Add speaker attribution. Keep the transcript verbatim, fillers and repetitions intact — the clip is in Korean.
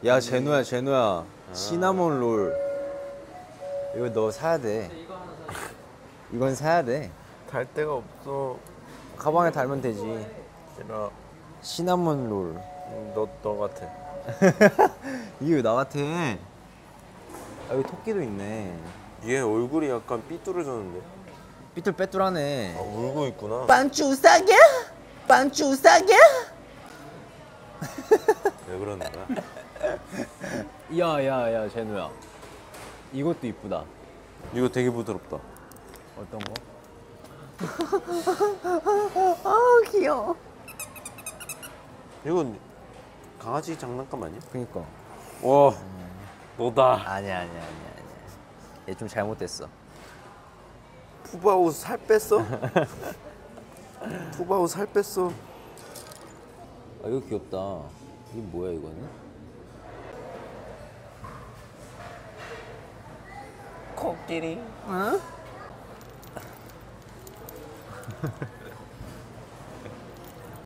Speaker 1: 야 제노야 제노야 아. 시나몬 롤 이거 너 사야 돼. 이건 사야 돼.
Speaker 2: 달 데가 없어.
Speaker 1: 가방에 달면 되지.
Speaker 2: 싫어.
Speaker 1: 시나몬 롤.
Speaker 2: 음, 너, 너 같아.
Speaker 1: 이게 왜 나 같아? 아, 여기 토끼도 있네.
Speaker 2: 얘 얼굴이 약간 삐뚤어졌는데.
Speaker 1: 삐뚤빼뚤하네.
Speaker 2: 아, 울고 있구나.
Speaker 1: 반쭈 싸게? 반쭈 싸게?
Speaker 2: 왜 그러는 거야?
Speaker 1: 야야야 제노야 이것도 이쁘다.
Speaker 2: 이거 되게 부드럽다.
Speaker 1: 어떤 거? 아 귀여워.
Speaker 2: 이건 강아지 장난감 아니야?
Speaker 1: 그니까.
Speaker 2: 와, 음. 너다.
Speaker 1: 아니야 아니야 아니야 아니야. 얘 좀 잘못됐어.
Speaker 2: 푸바오 살 뺐어? 푸바오 살 뺐어.
Speaker 1: 아 이거 귀엽다. 이게 뭐야 이거는?
Speaker 2: 코끼리.
Speaker 1: 응?